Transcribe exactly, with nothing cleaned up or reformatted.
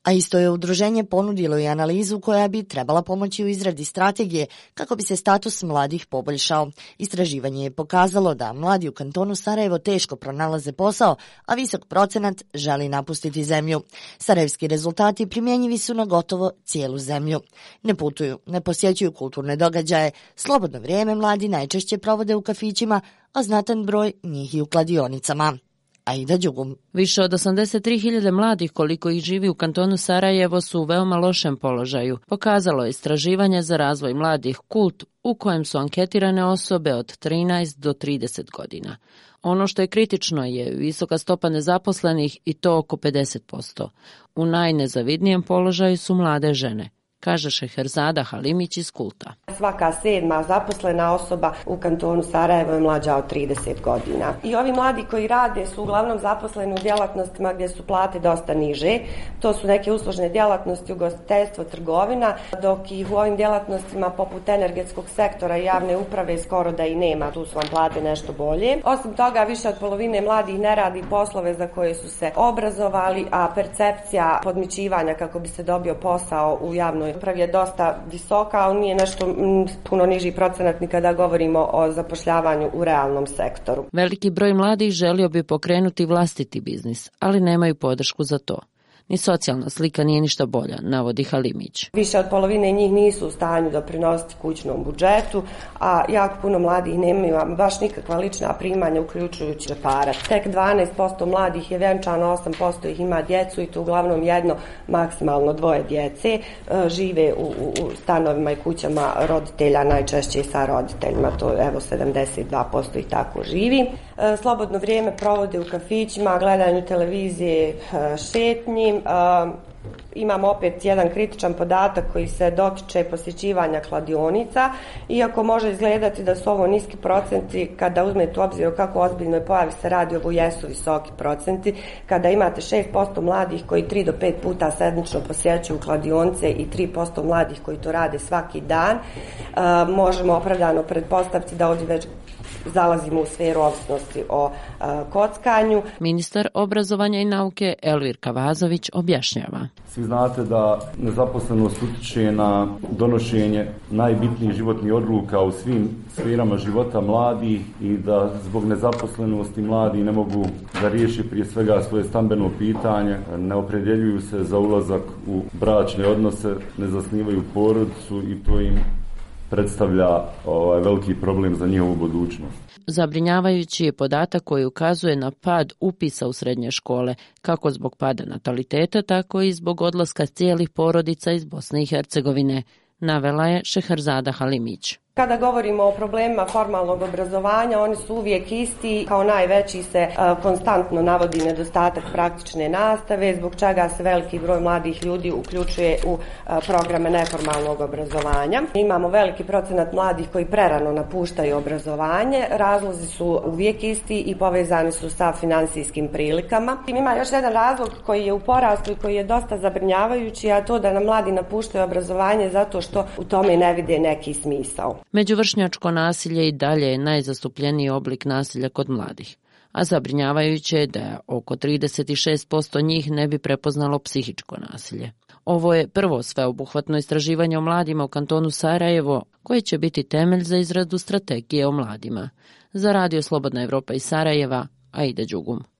A isto je udruženje ponudilo i analizu koja bi trebala pomoći u izradi strategije kako bi se status mladih poboljšao. Istraživanje je pokazalo da mladi u kantonu Sarajevo teško pronalaze posao, a visok procenat želi napustiti zemlju. Sarajevski rezultati primjenjivi su na gotovo cijelu zemlju. Ne putuju, ne posjećuju kulturne događaje, slobodno vrijeme mladi najčešće provode u kafićima, a znatan broj njih i u kladionicama. Aida Đugum. Više od osamdeset tri hiljade mladih koliko ih živi u kantonu Sarajevo su u veoma lošem položaju, pokazalo je istraživanje za razvoj mladih Kult u kojem su anketirane osobe od trinaest do trideset godina. Ono što je kritično je visoka stopa nezaposlenih i to oko pedeset posto. U najnezavidnijem položaju su mlade žene, kaže Šeherzada Halimić iz Kulta. Svaka sedma zaposlena osoba u kantonu Sarajevo je mlađa od trideset godina. I ovi mladi koji rade su uglavnom zaposleni u djelatnostima gdje su plate dosta niže. To su neke uslužne djelatnosti, ugostiteljstvo, trgovina, dok i u ovim djelatnostima poput energetskog sektora i javne uprave skoro da i nema. Tu su vam plate nešto bolje. Osim toga, više od polovine mladih ne radi poslove za koje su se obrazovali, a percepcija podmićivanja kako bi se dobio posao u javnoj upravi je dosta visoka, ali nije nešto m, puno niži procenat ni kada govorimo o zapošljavanju u realnom sektoru. Veliki broj mladih želio bi pokrenuti vlastiti biznis, ali nemaju podršku za to. Ni socijalna slika nije ništa bolja, navodi Halimić. Više od polovine njih nisu u stanju doprinositi kućnom budžetu, a jako puno mladih nemaju baš nikakva lična primanja, uključujući džeparac. Tek dvanaest posto mladih je vjenčano, osam posto ih ima djecu i to uglavnom jedno, maksimalno dvoje djece. Žive u, u, u stanovima i kućama roditelja, najčešće i sa roditeljima, to evo sedamdeset dva posto ih tako živi. Slobodno vrijeme provode u kafićima, gledanju televizije, šetnji. Uh, imam opet jedan kritičan podatak koji se dotiče posjećivanja kladionica, iako može izgledati da su ovo niski procenti, kada uzmete u obzir o kako ozbiljnoj pojavi se radi, ovo jesu visoki procenti, kada imate šest posto mladih koji tri do pet puta sedmično posjećuju kladionice i tri posto mladih koji to rade svaki dan, uh, možemo opravdano pretpostaviti da ovdje već zalazimo u sferu ovisnosti o a, kockanju. Ministar obrazovanja i nauke Elvir Kavazović objašnjava. Svi znate da nezaposlenost utječe na donošenje najbitnijih životnih odluka u svim sferama života mladih i da zbog nezaposlenosti mladi ne mogu da riješi prije svega svoje stambeno pitanje, ne opredjeljuju se za ulazak u bračne odnose, ne zasnivaju porodicu i to im predstavlja ovaj veliki problem za njihovu budućnost. Zabrinjavajući je podatak koji ukazuje na pad upisa u srednje škole, kako zbog pada nataliteta, tako i zbog odlaska cijelih porodica iz Bosne i Hercegovine, navela je Šeherzada Halimić. Kada govorimo o problemima formalnog obrazovanja, oni su uvijek isti. Kao najveći se a, konstantno navodi nedostatak praktične nastave, zbog čega se veliki broj mladih ljudi uključuje u a, programe neformalnog obrazovanja. Imamo veliki procenat mladih koji prerano napuštaju obrazovanje. Razlozi su uvijek isti i povezani su sa finansijskim prilikama. Ima još jedan razlog koji je u porastu i koji je dosta zabrinjavajući, a to da nam mladi napuštaju obrazovanje zato što u tome ne vide neki smisao. Međuvršnjačko nasilje i dalje je najzastupljeniji oblik nasilja kod mladih, a zabrinjavajuće je da oko trideset šest posto njih ne bi prepoznalo psihičko nasilje. Ovo je prvo sveobuhvatno istraživanje o mladima u kantonu Sarajevo, koje će biti temelj za izradu strategije o mladima. Za Radio Slobodna Evropa iz Sarajeva, Aida Đugum.